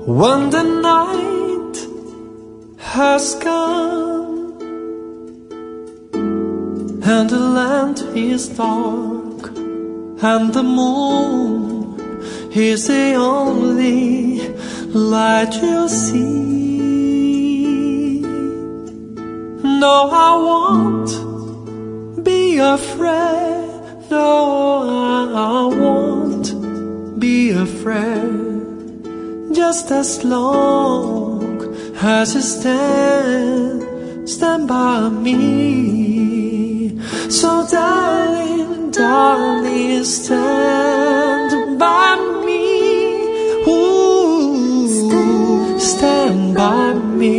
When the night has come and the land is dark and the moon is the only light you'll see. No, I won't be afraid. No, I won't be afraid. Just as long as you stand by me. So darling, darling, stand by me. Ooh, stand by me.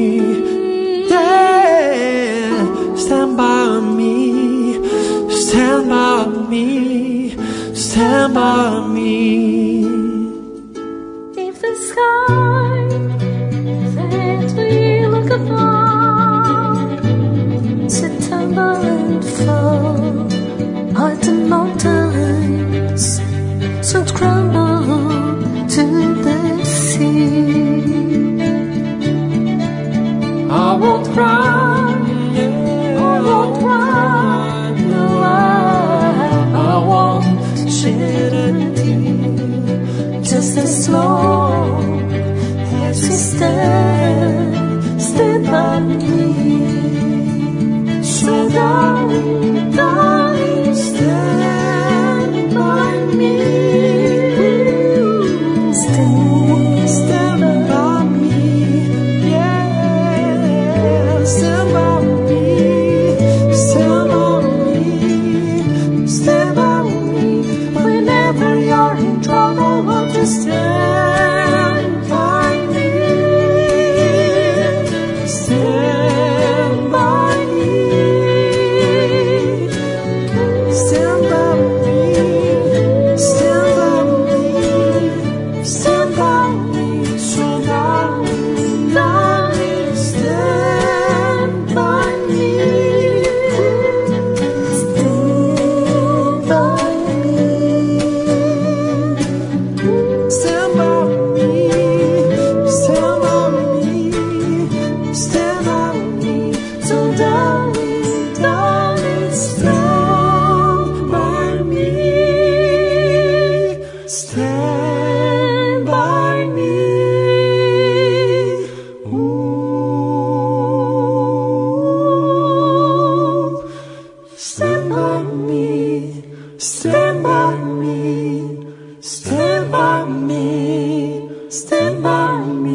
Yeah, stand by me. Stand by me. Stand by me. The sky that we look upon September and fall, like the mountains soon crumble to the sea. I won't cry, yeah, I won't cry, no, I won't shed a tear. just as long as you stand by me. So darling, darling, stand by me. Stand by me, yeah. Stand by me, stand by me, stand by me. Whenever you're in trouble, won't you stand by me? Stand by me. Stand by me. Stand by me. Stand by me. So darling, darling, stand by me. stand by me? Stand by me, stand by me, stand by me. So darling, darling, stand by me. Stand by me. Ooh. Stand by me, stand by me, stand by me, stand by me.